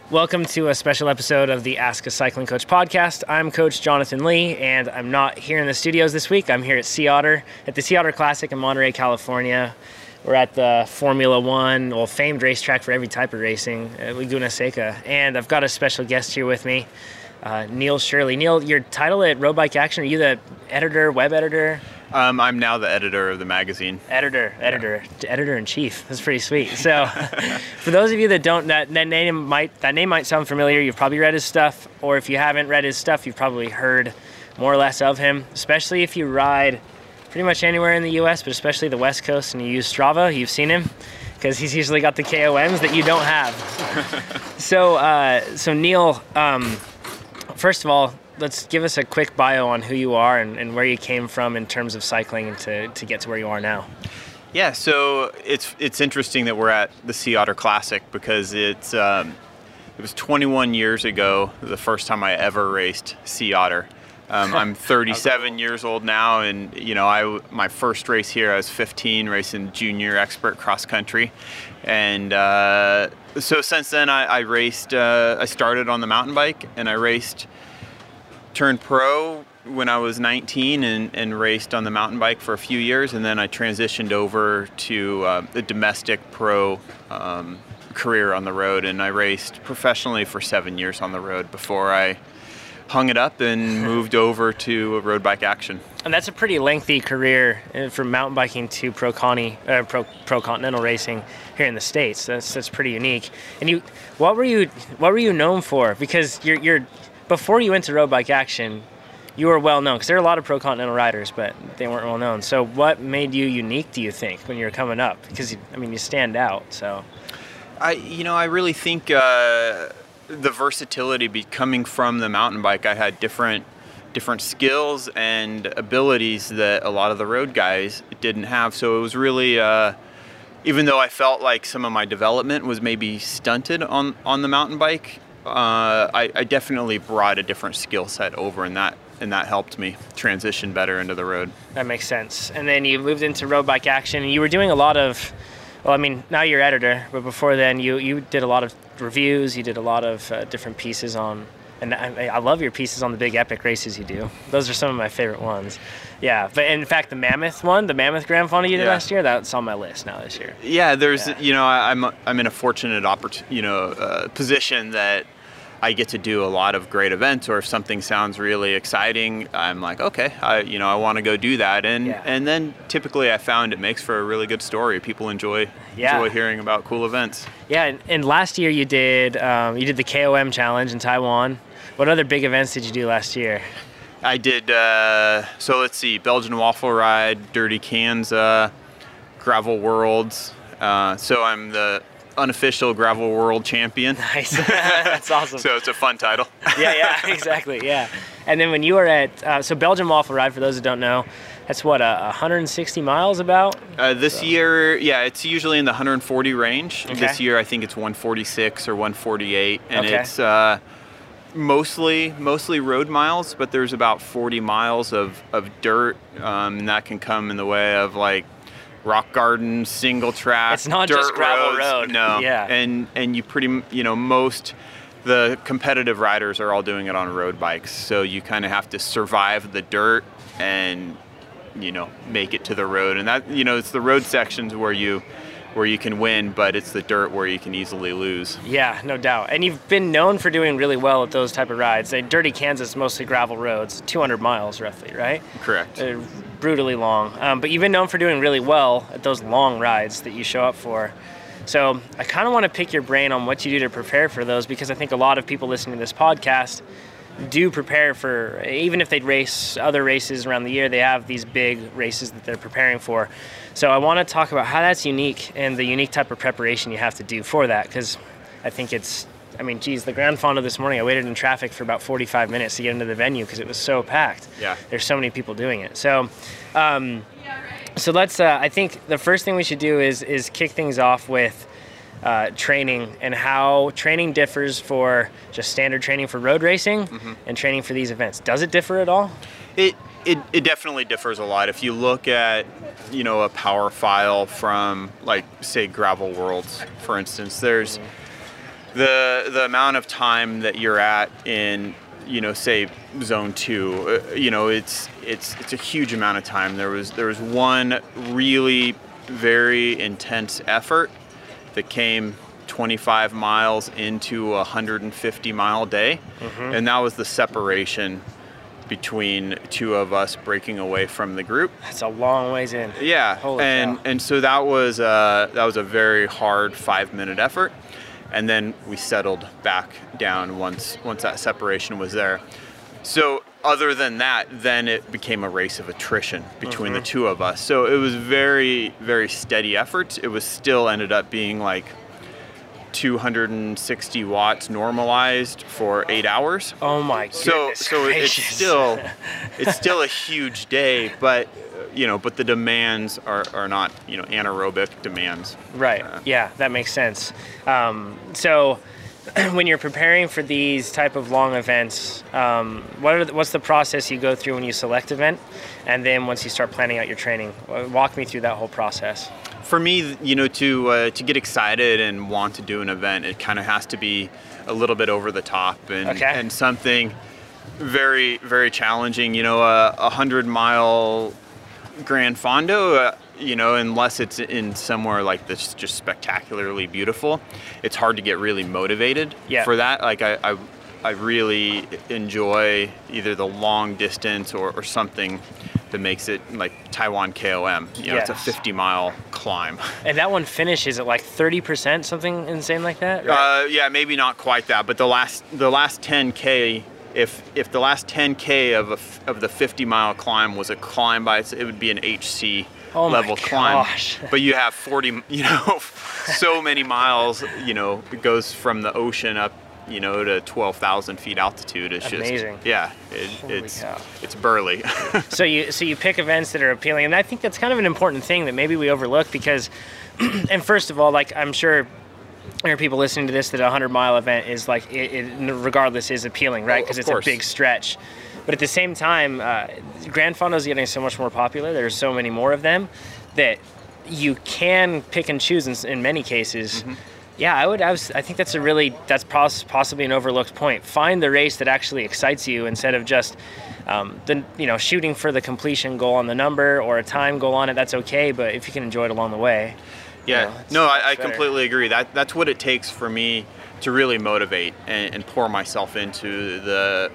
Welcome to a special episode of the Ask a Cycling Coach podcast. I'm Coach Jonathan Lee, and I'm not here in the studios this week. I'm here at Sea Otter, at the Sea Otter Classic in Monterey, California. We're at the Formula One, famed racetrack for every type of racing, Laguna Seca. And I've got a special guest here with me, Neil Shirley. Neil, your title at Road Bike Action, are you the editor, web editor? I'm now the editor of the magazine. Editor-in-chief. That's pretty sweet. So, for those of you that don't, that name might sound familiar. You've probably read his stuff, or if you haven't read his stuff, you've probably heard more or less of him. Especially if you ride pretty much anywhere in the U.S., but especially the West Coast, and you use Strava, you've seen him, because he's usually got the KOMs that you don't have. So Neil, first of all, let's give us a quick bio on who you are and where you came from in terms of cycling to get to where you are now. Yeah, so it's interesting that we're at the Sea Otter Classic because it was 21 years ago the first time I ever raced Sea Otter. I'm 37 years old now, and my first race here I was 15, racing junior expert cross country, and so since then I raced. I started on the mountain bike, and I turned pro when I was 19 and raced on the mountain bike for a few years, and then I transitioned over to the domestic pro career on the road, and I raced professionally for 7 years on the road before I hung it up and moved over to Road Bike Action. And that's a pretty lengthy career from mountain biking to pro continental racing here in the States. That's pretty unique. And what were you known for? Because you're before you went to Road Bike Action, you were well known, because there are a lot of pro continental riders, but they weren't well known. So what made you unique, do you think, when you were coming up? Because you stand out. So I really think the versatility coming from the mountain bike, I had different skills and abilities that a lot of the road guys didn't have. So it was really, even though I felt like some of my development was maybe stunted on the mountain bike, I definitely brought a different skill set over, and that helped me transition better into the road. That makes sense. And then you moved into Road Bike Action, and you were doing a lot of, now you're editor, but before then you did a lot of reviews, you did a lot of different pieces on, and I love your pieces on the big epic races you do. Those are some of my favorite ones. Yeah, but in fact, the Mammoth Grand Final you did last year, that's on my list now this year. Yeah, I'm in a fortunate position that I get to do a lot of great events, or if something sounds really exciting, I'm like, okay, I want to go do that, and then typically I found it makes for a really good story. People enjoy hearing about cool events. Yeah, and last year you did the KOM challenge in Taiwan. What other big events did you do last year? I did, so let's see, Belgian Waffle Ride, Dirty Kanza, Gravel Worlds. So I'm the unofficial Gravel World Champion. Nice. That's awesome. So it's a fun title. Yeah, exactly, yeah. And then when you were at, so Belgian Waffle Ride, for those that don't know, that's what, 160 miles about? This year, it's usually in the 140 range. Okay. This year I think it's 146 or 148, and it's mostly road miles, but there's about 40 miles of dirt, and that can come in the way of like rock garden, single track, it's not dirt just gravel roads. road. No. Yeah. And you most the competitive riders are all doing it on road bikes. So you kind of have to survive the dirt and make it to the road. And that it's the road sections where you can win, but it's the dirt where you can easily lose. Yeah, no doubt. And you've been known for doing really well at those type of rides. Dirty Kansas, mostly gravel roads, 200 miles roughly, right? Correct. They're brutally long. But you've been known for doing really well at those long rides that you show up for. So I kind of want to pick your brain on what you do to prepare for those, because I think a lot of people listening to this podcast do prepare for, even if they race other races around the year, they have these big races that they're preparing for. So I want to talk about how that's unique and the unique type of preparation you have to do for that, because I think the Grand Final this morning, I waited in traffic for about 45 minutes to get into the venue because it was so packed. Yeah. There's so many people doing it. So let's, I think the first thing we should do is kick things off with training, and how training differs for just standard training for road racing and training for these events. Does it differ at all? It definitely differs a lot. If you look at, a power file from, like, say, Gravel Worlds, for instance, there's the amount of time that you're at in, say zone 2, it's a huge amount of time. There was one really very intense effort that came 25 miles into a 150-mile day, and that was the separation between two of us breaking away from the group. That's a long ways in. Yeah, Holy cow. and so that was a very hard 5-minute effort, and then we settled back down once that separation was there. So other than that, then it became a race of attrition between the two of us. So it was very, very steady efforts. It was still ended up being like 260 watts normalized for 8 hours. Oh my goodness. So it's still a huge day, but the demands are not anaerobic demands. Right. Yeah, that makes sense. So when you're preparing for these type of long events, what's the process you go through when you select event, and then once you start planning out your training? Walk me through that whole process. For me, to get excited and want to do an event, it kind of has to be a little bit over the top and something very, very challenging. A 100-mile Grand Fondo, unless it's in somewhere like this just spectacularly beautiful, it's hard to get really motivated for that. Like I really enjoy either the long distance or something that makes it like Taiwan KOM. It's a 50-mile climb. And that one finishes at like 30%, something insane like that? Right? Yeah, maybe not quite that, but the last 10K, if the last 10K of the 50-mile climb was a climb by it would be an HC level climb. But you have 40, so many miles, it goes from the ocean up, to 12,000 feet altitude. It's amazing. Just, yeah, it's burly. So you pick events that are appealing, and I think that's kind of an important thing that maybe we overlook because, and first of all, like I'm sure there are people listening to this that a 100-mile event is like, it regardless is appealing, right? Because it's a big stretch. But at the same time, Grand Fondos are getting so much more popular. There's so many more of them that you can pick and choose in many cases. Yeah, I think that's possibly an overlooked point. Find the race that actually excites you instead of just shooting for the completion goal on the number or a time goal on it. That's okay, but if you can enjoy it along the way. Yeah, I completely agree. That's what it takes for me to really motivate and pour myself into the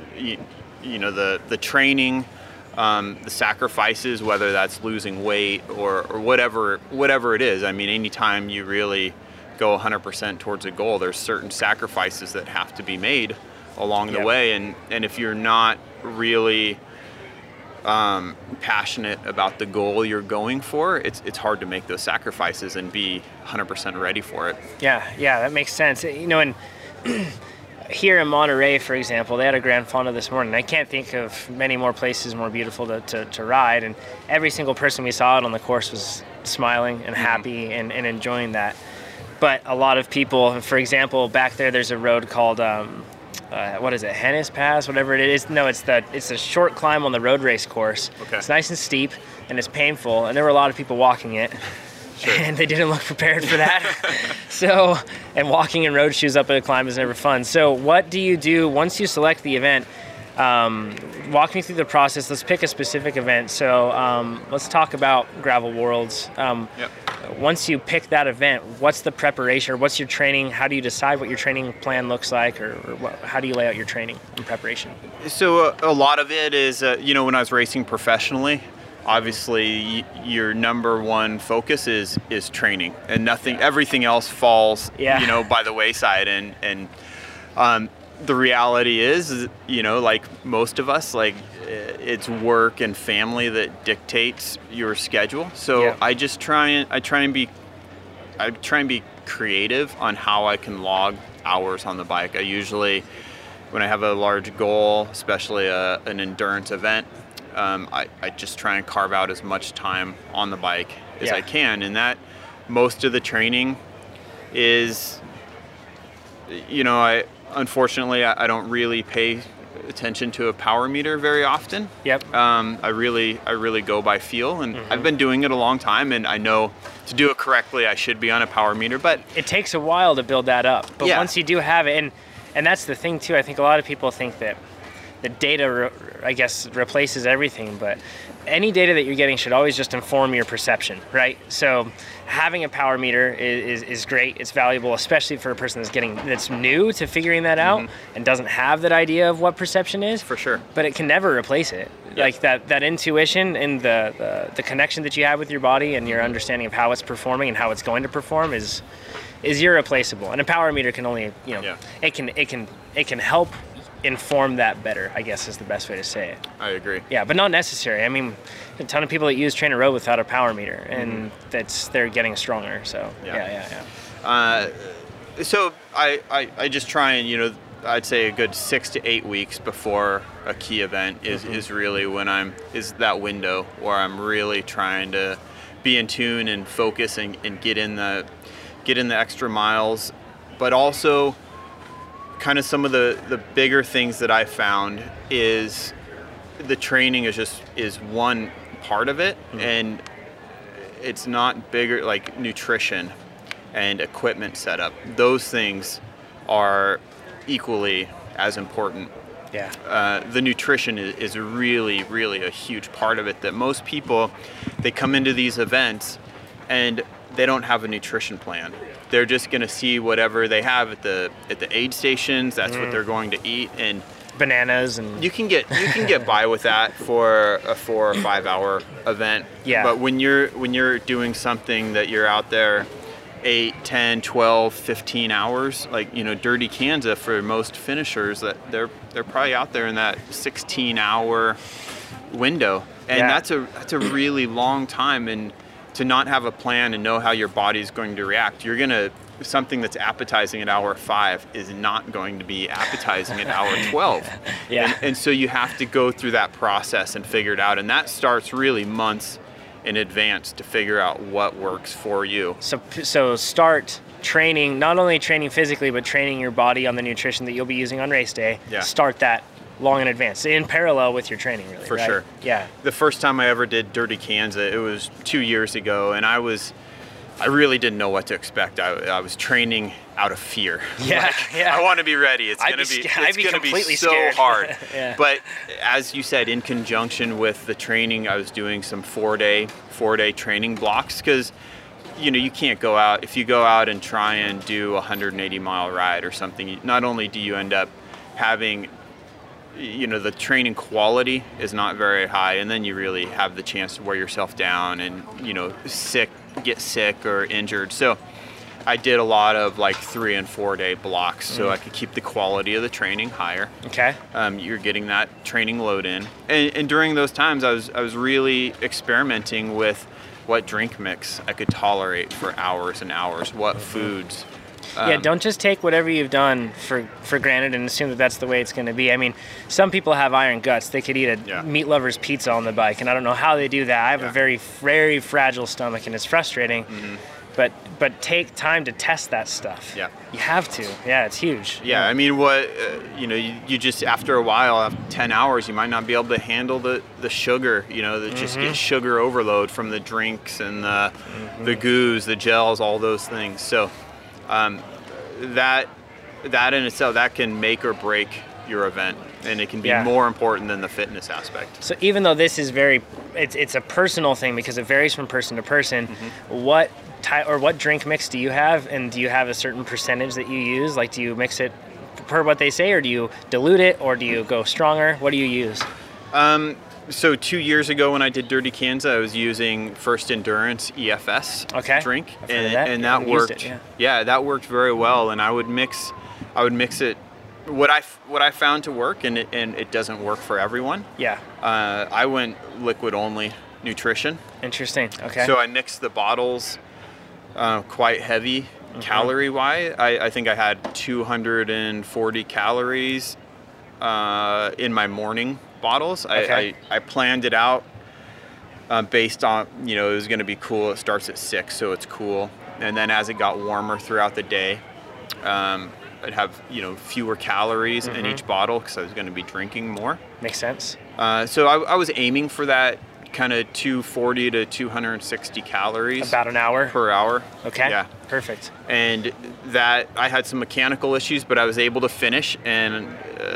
training, the sacrifices, whether that's losing weight or whatever it is. I mean, anytime you really go 100% towards a goal, there's certain sacrifices that have to be made along the way, and if you're not really passionate about the goal you're going for, it's hard to make those sacrifices and be 100% ready for it. Yeah, that makes sense. And here in Monterey, for example, they had a Grand Fondo this morning. I can't think of many more places more beautiful to ride, and every single person we saw out on the course was smiling and happy and enjoying that. But a lot of people, for example, back there's a road called what is it, Hennis Pass, whatever it is. No, it's a short climb on the road race course. Okay. It's nice and steep and it's painful, and there were a lot of people walking it. Sure. And they didn't look prepared for that. And walking in road shoes up a climb is never fun. So what do you do once you select the event? Walk me through the process. Let's pick a specific event. So let's talk about Gravel Worlds. Once you pick that event, what's the preparation? What's your training? How do you decide what your training plan looks like, or how do you lay out your training and preparation? So a lot of it is, when I was racing professionally, obviously your number one focus is training, and everything else falls, by the wayside. And the reality is, like most of us, like it's work and family that dictates your schedule. So I try and be creative on how I can log hours on the bike. I usually, when I have a large goal, especially an endurance event, I just try and carve out as much time on the bike as I can, and that most of the training is, unfortunately, I don't really pay attention to a power meter very often. Yep. I really go by feel, and I've been doing it a long time, and I know to do it correctly, I should be on a power meter, but it takes a while to build that up. But once you do have it, and that's the thing too, I think a lot of people think that the data, I guess, replaces everything, but any data that you're getting should always just inform your perception, right? So having a power meter is great. It's valuable, especially for a person that's new to figuring that out and doesn't have that idea of what perception is. For sure. But it can never replace it. Yep. Like that intuition and the connection that you have with your body and your understanding of how it's performing and how it's going to perform is irreplaceable. And a power meter can only, it can help inform that better, I guess is the best way to say it. I agree. Yeah, but not necessary. I mean, a ton of people that use Trainer Row without a power meter, and they're getting stronger. So yeah. So I just try and I'd say a good 6 to 8 weeks before a key event is really when is that window where I'm really trying to be in tune and focus and get in the extra miles, but also kind of some of the bigger things that I found is the training is one part of it, and it's not bigger, like nutrition and equipment setup. Those things are equally as important. Yeah. The nutrition is really, really a huge part of it, that most people, they come into these events and they don't have a nutrition plan. They're just going to see whatever they have at the aid stations. That's what they're going to eat, and bananas, and you can get by with that for a 4 or 5 hour event. Yeah. But when you're doing something that you're out there 8, 10, 12, 15 hours, like Dirty Kanza, for most finishers, that they're probably out there in that 16-hour window, and that's a really long time. And to not have a plan and know how your body's going to react, something that's appetizing at hour 5 is not going to be appetizing at hour 12. Yeah. And so you have to go through that process and figure it out. And that starts really months in advance to figure out what works for you. So start training, not only training physically, but training your body on the nutrition that you'll be using on race day. Yeah. Start that long in advance, in parallel with your training, really. For right? sure. Yeah. The first time I ever did Dirty Kanza, it was 2 years ago, and I really didn't know what to expect. I was training out of fear. Yeah, I want to be ready. It's going to be so hard. Yeah. But as you said, in conjunction with the training, I was doing some 4-day training blocks, because you can't go out. If you go out and try and do a 180-mile ride or something, not only do you end up having the training quality is not very high, and then you really have the chance to wear yourself down and get sick or injured. So I did a lot of like 3 and 4 day blocks so I could keep the quality of the training higher. Okay. You're getting that training load in, and during those times I was really experimenting with what drink mix I could tolerate for hours and hours, what foods. Don't just take whatever you've done for granted and assume that that's the way it's going to be. I mean, some people have iron guts. They could eat a meat lover's pizza on the bike, and I don't know how they do that. I have a very, very fragile stomach, and it's frustrating. But take time to test that stuff. Yeah. You have to. Yeah, it's huge. Yeah, I mean, you just, after a while, after 10 hours, you might not be able to handle the sugar, just get sugar overload from the drinks and the goos, the gels, all those things. So that in itself, that can make or break your event, and it can be more important than the fitness aspect. So even though this is it's a personal thing because it varies from person to person, what drink mix do you have, and do you have a certain percentage that you use? Like, do you mix it per what they say, or do you dilute it, or do you go stronger? What do you use? So 2 years ago when I did Dirty Kanza, I was using First Endurance EFS drink, and that worked. That worked very well. And I would mix it. What I found to work, and it doesn't work for everyone. Yeah. I went liquid only nutrition. Interesting. Okay. So I mixed the bottles quite heavy calorie wise. I think I had 240 calories in my morning bottles. Okay. I planned it out based on, it was going to be cool. It starts at 6, so it's cool. And then as it got warmer throughout the day, fewer calories in each bottle because I was going to be drinking more. Makes sense. So I was aiming for that kind of 240 to 260 calories. About an hour? Per hour. Okay. Yeah. Perfect. And that I had some mechanical issues, but I was able to finish, and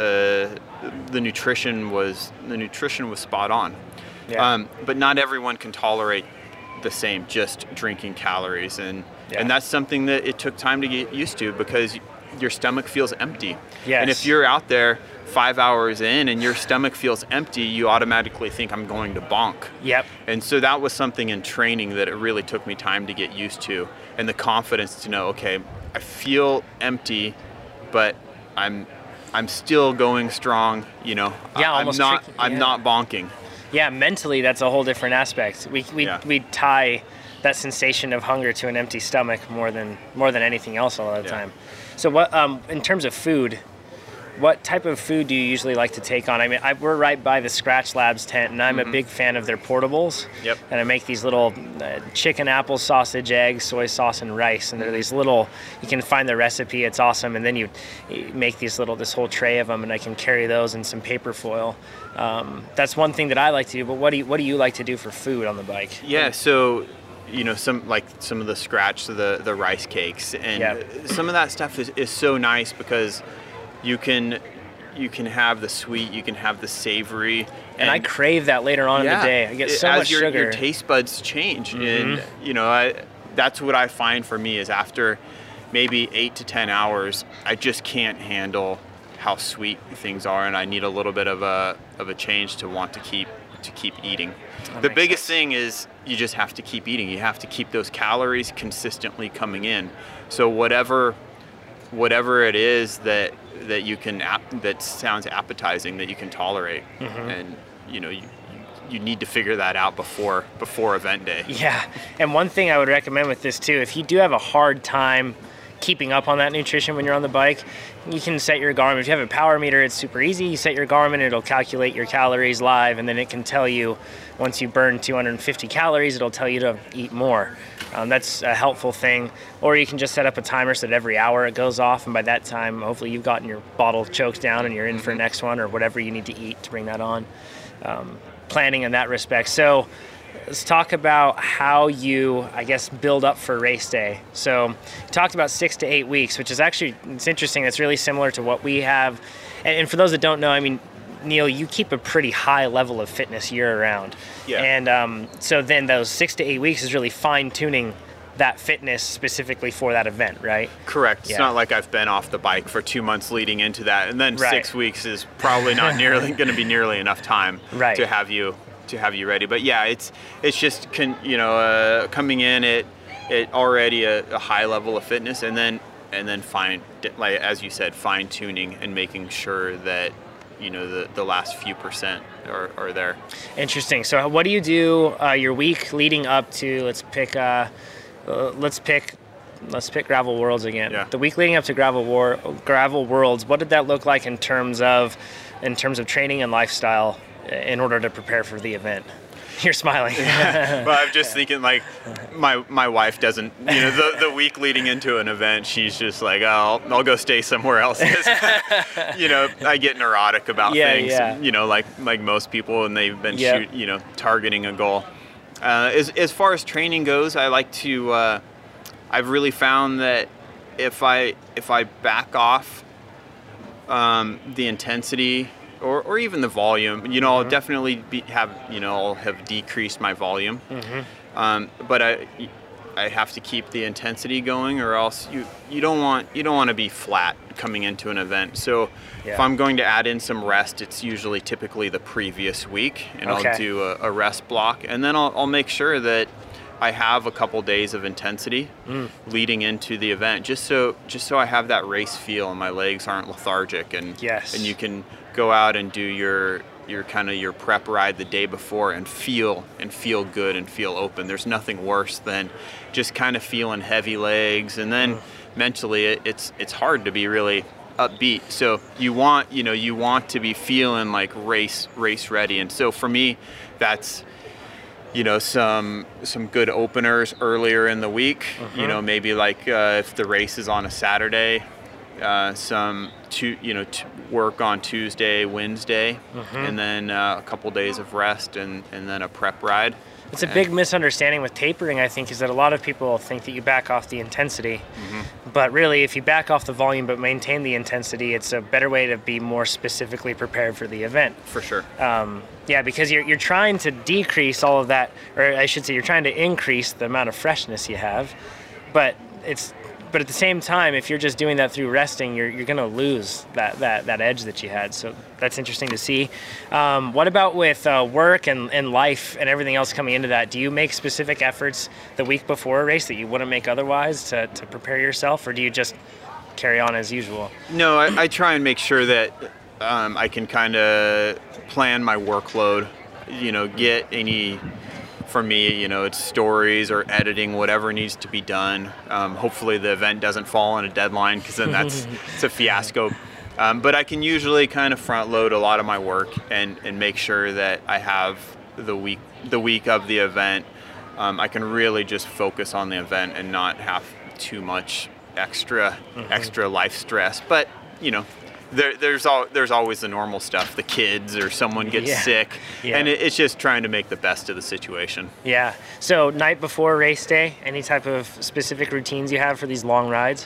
the nutrition was spot on. Yeah. But not everyone can tolerate the same, just drinking calories, and that's something that it took time to get used to because your stomach feels empty. Yes. And if you're out there 5 hours in and your stomach feels empty, you automatically think I'm going to bonk. Yep. And so that was something in training that it really took me time to get used to, and the confidence to know, okay, I feel empty, but I'm still going strong, Yeah, I'm not bonking. Yeah, mentally that's a whole different aspect. We tie that sensation of hunger to an empty stomach more than anything else a lot of the time. So what in terms of food, what type of food do you usually like to take on? I mean, we're right by the Skratch Labs tent, and I'm a big fan of their portables. Yep. And I make these little chicken, apple, sausage, egg, soy sauce, and rice. And they're these little, you can find the recipe, it's awesome. And then you make this whole tray of them, and I can carry those in some paper foil. That's one thing that I like to do, but what do you like to do for food on the bike? Yeah, so some of the Skratch, the rice cakes, and some of that stuff is so nice because you can have the sweet, you can have the savory, and I crave that later on in the day. I get so much sugar. As your taste buds change, and that's what I find for me is after maybe 8 to 10 hours, I just can't handle how sweet things are, and I need a little bit of a change to want to keep eating. The biggest thing is you just have to keep eating. You have to keep those calories consistently coming in. So whatever it is that you can that sounds appetizing that you can tolerate, and you need to figure that out before event day. Yeah, and one thing I would recommend with this too, if you do have a hard time keeping up on that nutrition when you're on the bike, you can set your Garmin. If you have a power meter, it's super easy. You set your Garmin, it'll calculate your calories live, and then it can tell you once you burn 250 calories, it'll tell you to eat more. That's a helpful thing. Or you can just set up a timer so that every hour it goes off, and by that time, hopefully you've gotten your bottle choked down and you're in for the next one, or whatever you need to eat to bring that on. Planning in that respect. So let's talk about how you, I guess, build up for race day. So you talked about 6 to 8 weeks, which is actually, it's interesting. It's really similar to what we have. And for those that don't know, I mean, Neil, you keep a pretty high level of fitness year round. Yeah. And so then those 6 to 8 weeks is really fine tuning that fitness specifically for that event, right? Correct. It's not like I've been off the bike for 2 months leading into that, and then 6 weeks is probably not going to be nearly enough time to have you ready. But yeah, it's just coming in at already a high level of fitness, and then like as you said, fine tuning and making sure that the last few percent are there. Interesting. So what do you do your week leading up to, let's pick Gravel Worlds again. Yeah. The week leading up to Gravel Worlds, what did that look like in terms of training and lifestyle in order to prepare for the event? You're smiling. Well, I'm just thinking, like, my wife doesn't, the week leading into an event, she's just like, oh, I'll go stay somewhere else. I get neurotic about things, like most people, and they've been targeting a goal. As far as training goes, I like to, I've really found that if I back off the intensity or even the volume, I'll definitely I'll have decreased my volume. But I have to keep the intensity going, or else you don't want to be flat coming into an event. So if I'm going to add in some rest, it's usually typically the previous week, and I'll do a rest block, and then I'll make sure that I have a couple days of intensity leading into the event, just so I have that race feel and my legs aren't lethargic, and you can go out and do your prep ride the day before and feel good and feel open. There's nothing worse than just kind of feeling heavy legs, and then mentally it's hard to be really upbeat. So you want to be feeling like race ready. And so for me, that's some good openers earlier in the week. Maybe like if the race is on a Saturday, some work on Tuesday, Wednesday, and then a couple days of rest, and then a prep ride. It's a big misunderstanding with tapering, I think, is that a lot of people think that you back off the intensity. But really, if you back off the volume but maintain the intensity, it's a better way to be more specifically prepared for the event. For sure. Yeah, because you're trying to decrease all of that, or I should say you're trying to increase the amount of freshness you have. But at the same time, if you're just doing that through resting, you're going to lose that edge that you had. So that's interesting to see. What about with work and life and everything else coming into that? Do you make specific efforts the week before a race that you wouldn't make otherwise to prepare yourself, or do you just carry on as usual? No, I try and make sure that I can kind of plan my workload, get any... For me, it's stories or editing, whatever needs to be done. Hopefully the event doesn't fall on a deadline, because then it's a fiasco. But I can usually kind of front load a lot of my work and make sure that I have the week of the event. I can really just focus on the event and not have too much extra life stress. But there's always the normal stuff, the kids or someone gets sick, and it's just trying to make the best of the situation. Yeah. So night before race day, any type of specific routines you have for these long rides?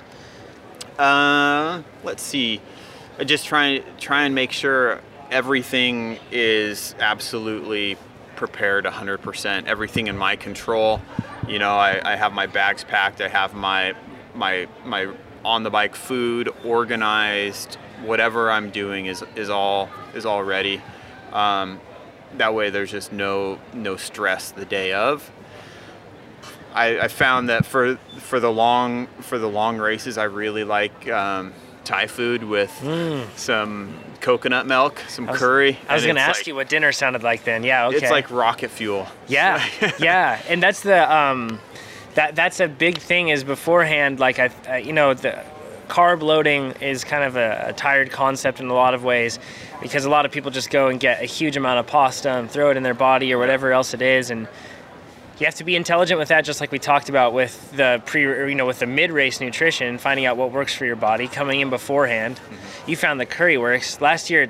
Let's see. I just try and make sure everything is absolutely prepared 100%. Everything in my control. I have my bags packed. I have my on the bike food organized. Whatever I'm doing is all ready. That way there's just no stress the day of. I found that for the long races, I really like Thai food with some coconut milk, some curry. I was going to ask you what dinner sounded like then. Yeah, okay. It's like rocket fuel. Yeah, yeah, and that's the that's a big thing is beforehand. Like the carb loading is kind of a tired concept in a lot of ways, because a lot of people just go and get a huge amount of pasta and throw it in their body or whatever else it is, and you have to be intelligent with that, just like we talked about with the with the mid-race nutrition, finding out what works for your body coming in beforehand. You found the curry works. Last year at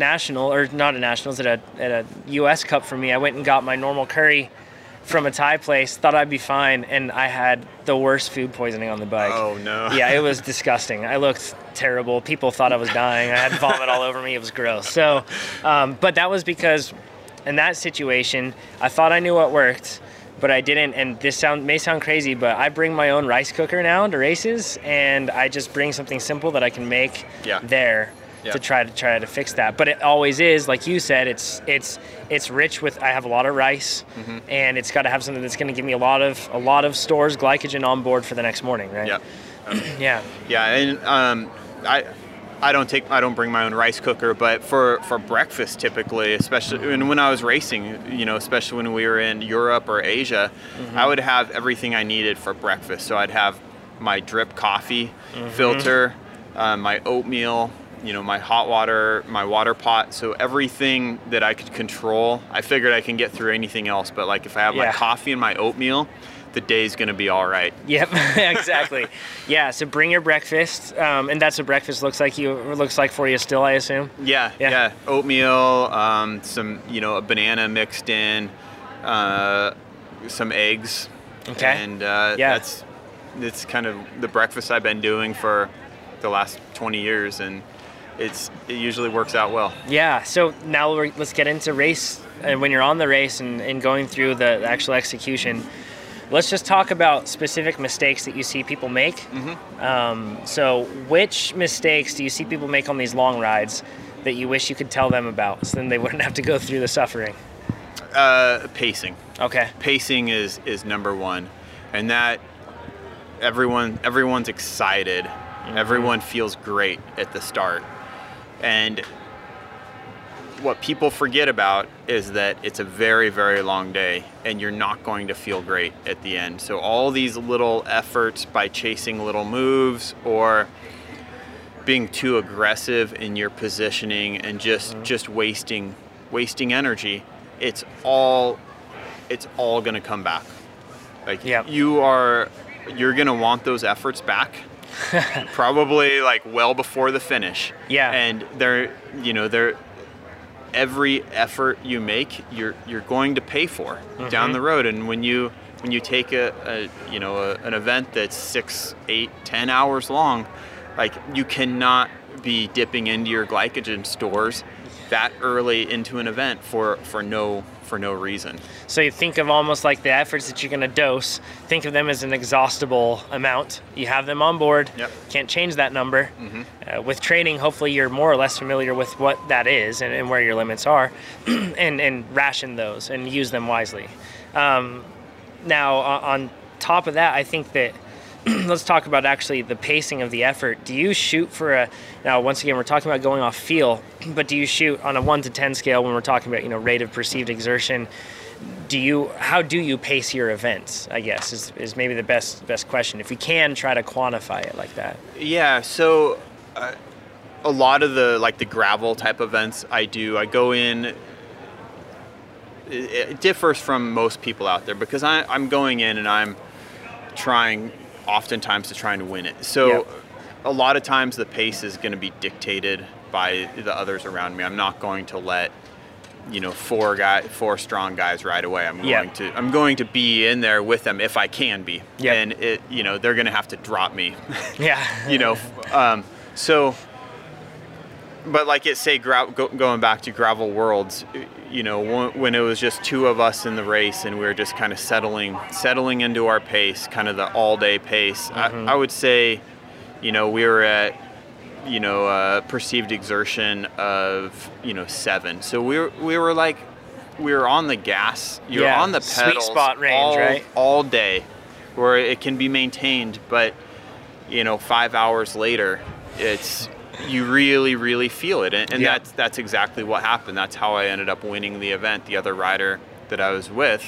a US Cup for me, I went and got my normal curry from a Thai place, thought I'd be fine, and I had the worst food poisoning on the bike. Oh no. Yeah, it was disgusting. I looked terrible. People thought I was dying. I had vomit all over me. It was gross. So, but that was because in that situation, I thought I knew what worked, but I didn't. And this may sound crazy, but I bring my own rice cooker now to races, and I just bring something simple that I can make there. To try to fix that. But it always is, like you said, it's rich with, I have a lot of rice, and it's got to have something that's going to give me a lot of stores glycogen on board for the next morning, right? Yeah. And I don't bring my own rice cooker, but for breakfast typically, especially when I was racing, especially when we were in Europe or Asia, I would have everything I needed for breakfast. So I'd have my drip coffee filter, my oatmeal, my hot water, my water pot. So everything that I could control, I figured I can get through anything else. But like if I have my coffee and my oatmeal, the day's going to be all right. Yep, exactly. Yeah, so bring your breakfast, and that's what breakfast looks like for you still, I assume? Yeah. Oatmeal, some, a banana mixed in, some eggs. Okay. And that's kind of the breakfast I've been doing for the last 20 years, and it usually works out well. Yeah, so now let's get into race, and when you're on the race and going through the actual execution. Let's just talk about specific mistakes that you see people make. So which mistakes do you see people make on these long rides that you wish you could tell them about, so then they wouldn't have to go through the suffering? Pacing. Okay. Pacing is number one, and that everyone's excited. Everyone feels great at the start, and what people forget about is that it's a very, very long day, and you're not going to feel great at the end. So all these little efforts by chasing little moves or being too aggressive in your positioning and just wasting energy, it's all going to come back. Like you're going to want those efforts back. probably like well before the finish. Yeah. And every effort you make, you're going to pay for down the road. And when you take an event that's 6, 8, 10 hours long, like you cannot be dipping into your glycogen stores that early into an event for no reason. So you think of almost like the efforts that you're going to dose, think of them as an exhaustible amount. You have them on board. Yep. Can't change that number. With training, hopefully you're more or less familiar with what that is and where your limits are, and ration those and use them wisely. Now, on top of that, I think that let's talk about actually the pacing of the effort. Do you shoot for now once again, we're talking about going off feel, but do you shoot on a 1 to 10 scale when we're talking about, rate of perceived exertion? How do you pace your events, I guess, is maybe the best question. If you can try to quantify it like that. Yeah, so a lot of the gravel type events I go in, it differs from most people out there because I'm going in and I'm trying oftentimes to try and win it. So a lot of times the pace is going to be dictated by the others around me. I'm not going to let four strong guys right away. I'm going to be in there with them if I can be. And they're going to have to drop me. So but like going back to Gravel Worlds, when it was just 2 of us in the race and we were just kind of settling into our pace, kind of the all-day pace, I would say, we were at, perceived exertion of, 7. So we were on the gas, you're on the pedals, sweet spot range, right? All day, where it can be maintained, but 5 hours later, you really, really feel it. And that's exactly what happened. That's how I ended up winning the event. The other rider that I was with,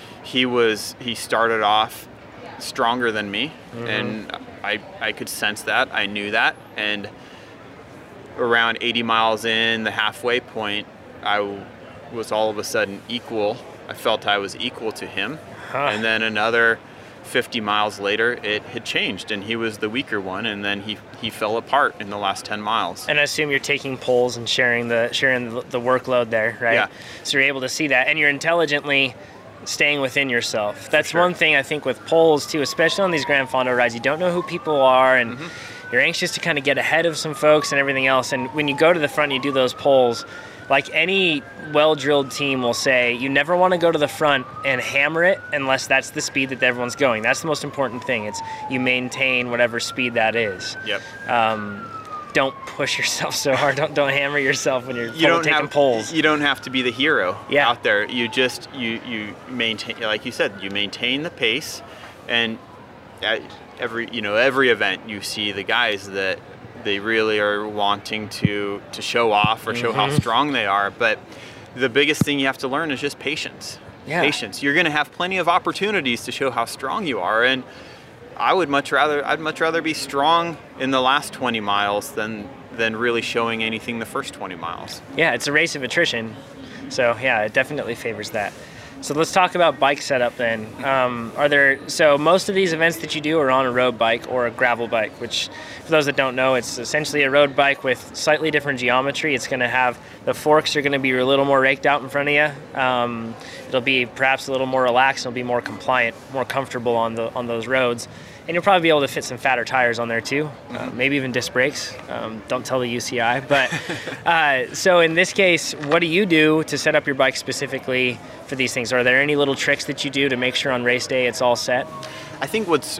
he started off stronger than me, and I could sense that. I knew that. And around 80 miles in, the halfway point, I was all of a sudden equal. I felt I was equal to him. And then another 50 miles later, it had changed, and he was the weaker one, and then he fell apart in the last 10 miles. And I assume you're taking polls and sharing the workload there, right? Yeah. So you're able to see that, and you're intelligently staying within yourself. That's one thing I think with polls too, especially on these Gran Fondo rides. You don't know who people are, and you're anxious to kind of get ahead of some folks and everything else. And when you go to the front and you do those polls, like any well-drilled team will say, you never want to go to the front and hammer it unless that's the speed that everyone's going. That's the most important thing. It's you maintain whatever speed that is. Yep. Don't push yourself so hard. Don't hammer yourself when you're taking polls. You don't have to be the hero out there. You just you maintain, like you said, you maintain the pace, and at every event you see the guys that they really are wanting to show off or show how strong they are. But the biggest thing you have to learn is just patience. Patience. You're going to have plenty of opportunities to show how strong you are, and I'd much rather be strong in the last 20 miles than really showing anything the first 20 miles. Yeah, it's a race of attrition. So yeah, it definitely favors that. So let's talk about bike setup then. So most of these events that you do are on a road bike or a gravel bike, which for those that don't know, it's essentially a road bike with slightly different geometry. It's going to have, the forks are going to be a little more raked out in front of you. It'll be perhaps a little more relaxed. It'll be more compliant, more comfortable on those roads. And you'll probably be able to fit some fatter tires on there too, maybe even disc brakes. Don't tell the UCI. But so in this case, what do you do to set up your bike specifically for these things? Are there any little tricks that you do to make sure on race day it's all set? I think what's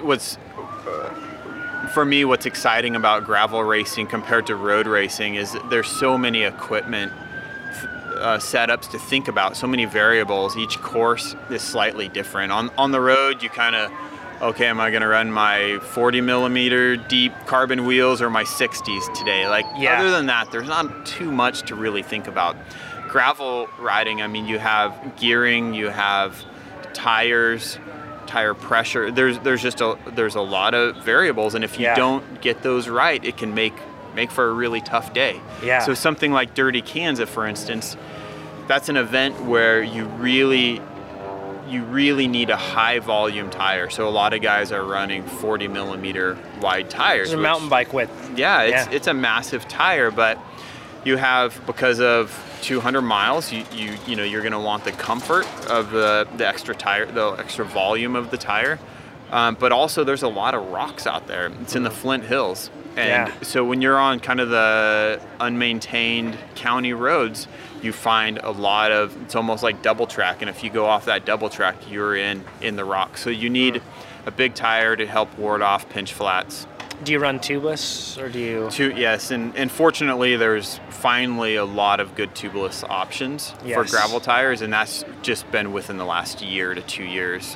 for me, what's exciting about gravel racing compared to road racing is there's so many equipment setups to think about, so many variables. Each course is slightly different. On the road, you kind of, okay, am I going to run my 40 millimeter deep carbon wheels or my 60s today? Other than that, there's not too much to really think about. Gravel riding, I mean, you have gearing, you have tires, tire pressure. There's a lot of variables, and if you don't get those right, it can make for a really tough day. Yeah. So something like Dirty Kanza, for instance, that's an event where you you really need a high volume tire. So a lot of guys are running 40 millimeter wide tires. It's a mountain bike width. Yeah, it's a massive tire, but you have, because of 200 miles, you know, you're going to want the comfort of the extra tire, the extra volume of the tire. But also there's a lot of rocks out there. It's in the Flint Hills. And so when you're on kind of the unmaintained county roads, you find a lot of, it's almost like double track. And if you go off that double track, you're in the rocks. So you need a big tire to help ward off pinch flats. Do you run tubeless, or do you? Yes, and fortunately there's finally a lot of good tubeless options for gravel tires, and that's just been within the last year to 2 years.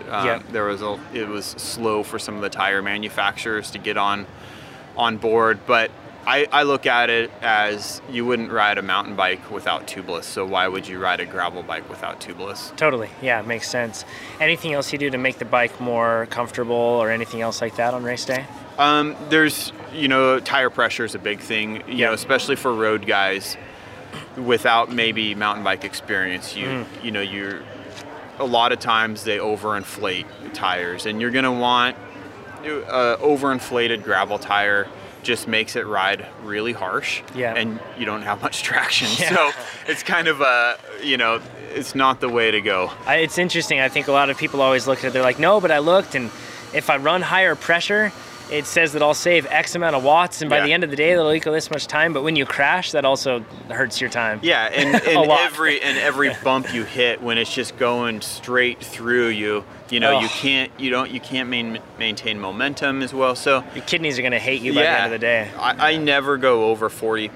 It was slow for some of the tire manufacturers to get on board, but I look at it as you wouldn't ride a mountain bike without tubeless, so why would you ride a gravel bike without tubeless? Totally, yeah, it makes sense. Anything else you do to make the bike more comfortable, or anything else like that on race day? There's, you know, tire pressure is a big thing, you know, especially for road guys without maybe mountain bike experience. You know, a lot of times they overinflate tires, and you're going to want overinflated gravel tire. Just makes it ride really harsh, and you don't have much traction. So it's kind of you know, it's not the way to go. It's interesting. I think a lot of people always look at it, they're like, no, but I looked, and if I run higher pressure, it says that I'll save X amount of watts, and by the end of the day, that'll equal this much time. But when you crash, that also hurts your time. Yeah, and every bump you hit, when it's just going straight through you, you know, you can't maintain momentum as well. So your kidneys are gonna hate you by the end of the day. I never go over 40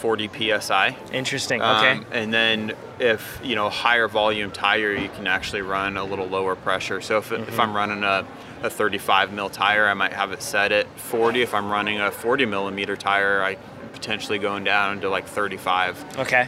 psi. Interesting. Okay. And then if, you know, higher volume tire, you can actually run a little lower pressure. So if I'm running a 35 mil tire, I might have it set at 40. If I'm running a 40 millimeter tire, I potentially going down to like 35. Okay.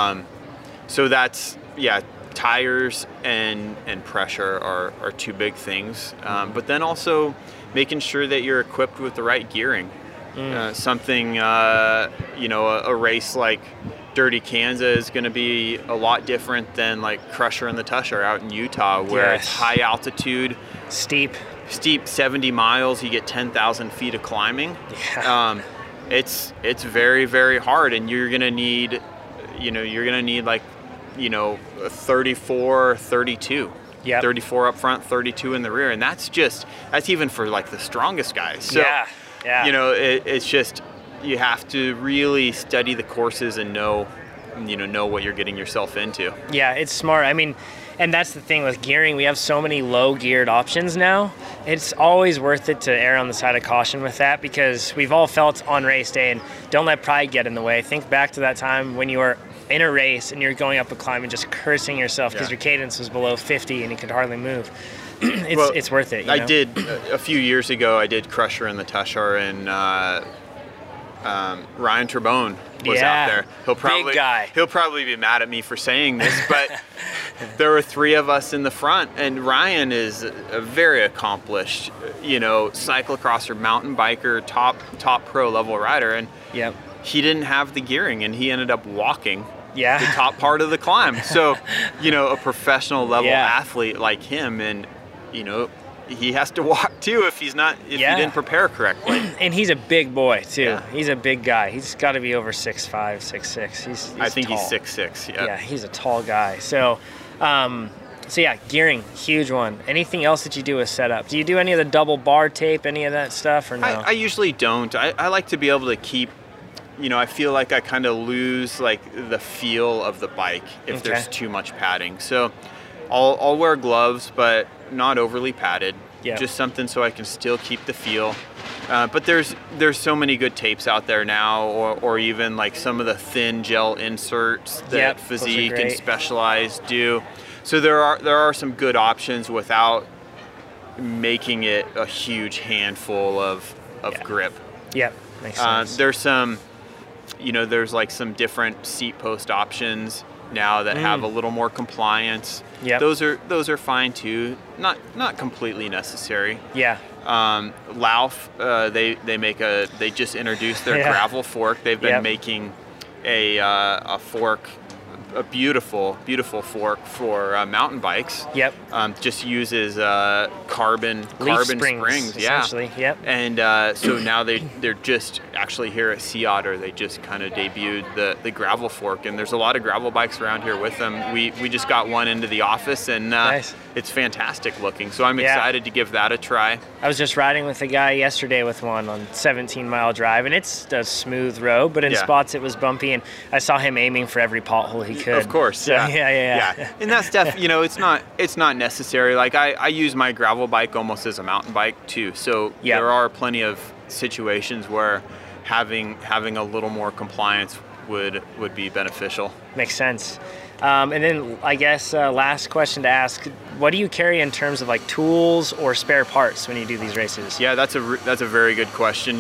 So that's, tires and pressure are two big things. But then also making sure that you're equipped with the right gearing. Something, you know, a race like Dirty Kansas is going to be a lot different than like Crusher and the Tusher out in Utah, where it's high altitude, steep 70 miles, you get 10,000 feet of climbing. It's very, very hard, and you're gonna need like, you know, 34, 32. 34 up front, 32 in the rear, and that's even for like the strongest guys. So you know, it's just, you have to really study the courses and know what you're getting yourself into. Yeah, it's smart. I mean, and that's the thing with gearing. We have so many low geared options now. It's always worth it to err on the side of caution with that, because we've all felt on race day, and don't let pride get in the way. Think back to that time when you were in a race and you're going up a climb and just cursing yourself because your cadence was below 50 and you could hardly move. It's worth it. You know? I did a few years ago. I did Crusher in the Tusher, and Ryan Trebone was out there. Big guy. He'll probably be mad at me for saying this, but there were three of us in the front, and Ryan is a very accomplished, you know, cyclocrosser, mountain biker, top pro level rider, and he didn't have the gearing, and he ended up walking the top part of the climb. So, you know, a professional level athlete like him, and, you know, he has to walk too if he didn't prepare correctly. And he's a big boy too. He's a big guy. He's got to be over 6'5", 6'6". He's I think tall. he's 6'6". Yeah, he's a tall guy. So, gearing, huge one. Anything else that you do with setup? Do you do any of the double bar tape, any of that stuff, or no? I usually don't. I like to be able to keep, you know, I feel like I kind of lose like the feel of the bike if there's too much padding. So I'll wear gloves, but not overly padded. Just something so I can still keep the feel. But there's so many good tapes out there now, or even like some of the thin gel inserts that Physique and Specialized do. So there are some good options without making it a huge handful of grip. Makes sense. There's some, you know, there's like some different seat post options now that have a little more compliance. Those are fine too. Not completely necessary. Lauf, they just introduced their gravel fork. They've been making a fork a beautiful fork for mountain bikes. Yep. Just uses carbon springs. Essentially. Yeah. Yep. And so now they're just actually here at Sea Otter. They just kind of debuted the gravel fork, and there's a lot of gravel bikes around here with them. We just got one into the office, and nice. It's fantastic looking. So I'm excited to give that a try. I was just riding with a guy yesterday with one on 17-mile drive, and it's a smooth road, but in spots it was bumpy, and I saw him aiming for every pothole he could. Of course, so, yeah. And that stuff, it's not necessary. Like I use my gravel bike almost as a mountain bike too. So there are plenty of situations where having a little more compliance would be beneficial. Makes sense. And then I guess last question to ask: what do you carry in terms of like tools or spare parts when you do these races? Yeah, that's a very good question.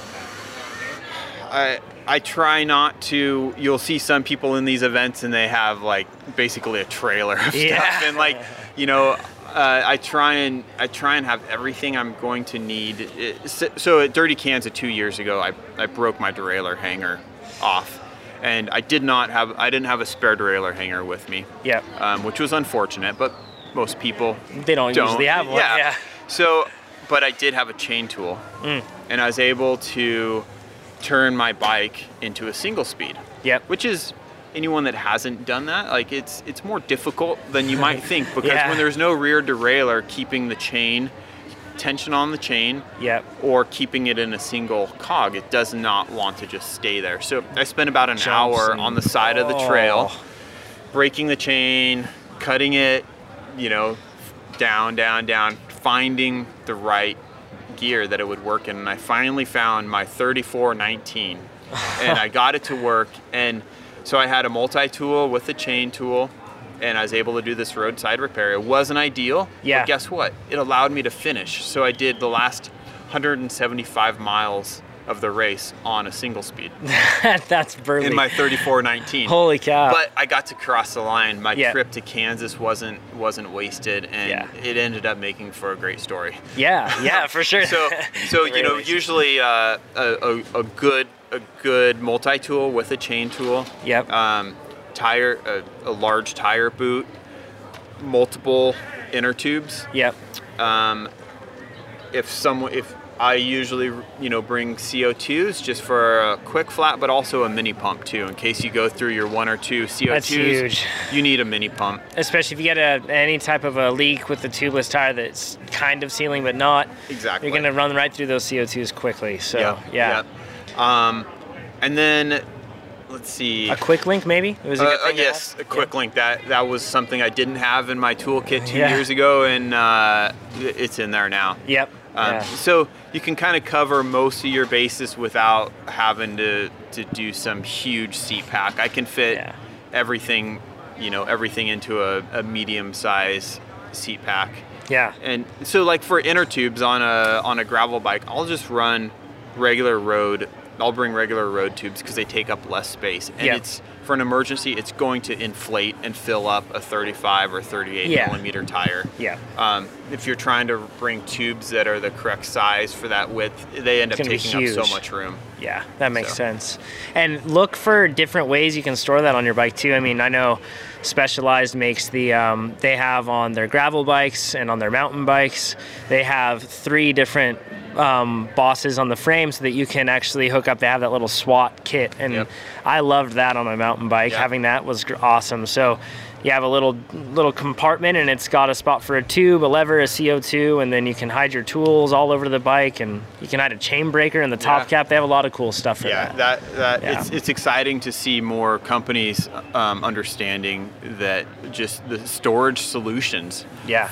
I try not to. You'll see some people in these events and they have like basically a trailer of stuff, and like I try and have everything I'm going to need. So at Dirty Kansas 2 years ago, I broke my derailleur hanger off, and I didn't have a spare derailleur hanger with me. Yeah. Which was unfortunate, but most people they don't usually have one. Yeah. So, but I did have a chain tool, and I was able to turn my bike into a single speed. Yep. Which is, anyone that hasn't done that, like it's more difficult than you might think, because when there's no rear derailleur keeping the tension on the chain, or keeping it in a single cog, it does not want to just stay there. So I spent about an hour on the side of the trail, breaking the chain, cutting it, down, finding the right gear that it would work in, and I finally found my 3419 and I got it to work. And so I had a multi-tool with a chain tool, and I was able to do this roadside repair. It wasn't ideal, but guess what? It allowed me to finish. So I did the last 175 miles of the race on a single speed. That's brilliant. In my 3419. Holy cow. But I got to cross the line. My trip to Kansas wasn't wasted, and it ended up making for a great story. Yeah, for sure. So usually a good multi-tool with a chain tool. Yep. A large tire boot, multiple inner tubes. Yep. If I usually, bring CO2s just for a quick flat, but also a mini pump too, in case you go through your 1 or 2 CO2s. That's huge. You need a mini pump. Especially if you get any type of a leak with the tubeless tire that's kind of sealing but not. Exactly. You're going to run right through those CO2s quickly. So, yeah. And then, let's see. A quick link, maybe? It was a good thing yes, a quick link. That was something I didn't have in my toolkit 2 years ago, and it's in there now. Yep. So you can kind of cover most of your bases without having to do some huge seat pack. I can fit everything into a medium size seat pack. Yeah. And so like for inner tubes on a gravel bike, I'll just run regular road. I'll bring regular road tubes because they take up less space. And it's, for an emergency, it's going to inflate and fill up a 35 or 38 millimeter tire. Yeah. If you're trying to bring tubes that are the correct size for that width, they end up taking up so much room. Yeah, that makes sense. And look for different ways you can store that on your bike too. I mean, I know Specialized makes they have on their gravel bikes and on their mountain bikes, they have 3 different bosses on the frame so that you can actually hook up. They have that little SWAT kit, and I loved that on my mountain bike. Having that was awesome. So you have a little compartment, and it's got a spot for a tube, a lever, a CO2, and then you can hide your tools all over the bike, and you can hide a chain breaker in the top cap. They have a lot of cool stuff for that. It's exciting to see more companies understanding that just the storage solutions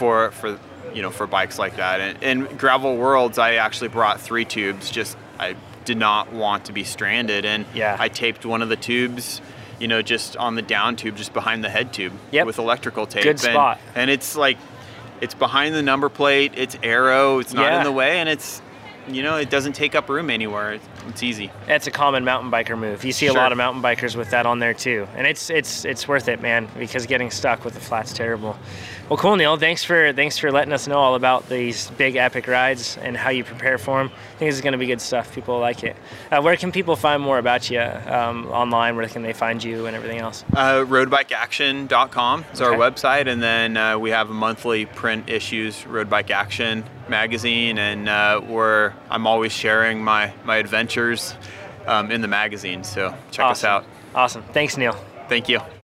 for bikes like that. And Gravel Worlds, I actually brought 3 tubes. I did not want to be stranded, and I taped one of the tubes, just on the down tube, just behind the head tube with electrical tape. Good spot. And it's like, it's behind the number plate, it's aero, it's not in the way, and it doesn't take up room anywhere. It's easy. That's a common mountain biker move. You see a lot of mountain bikers with that on there too, and it's worth it, man, because getting stuck with the flat's terrible. Well, cool, Neil. Thanks for letting us know all about these big epic rides and how you prepare for them. I think this is going to be good stuff. People will like it. Where can people find more about you online? Where can they find you and everything else? Roadbikeaction.com is our website, and then we have a monthly print issues, Road Bike Action magazine, and I'm always sharing my adventures in the magazine. So check us out. Awesome. Thanks, Neil. Thank you.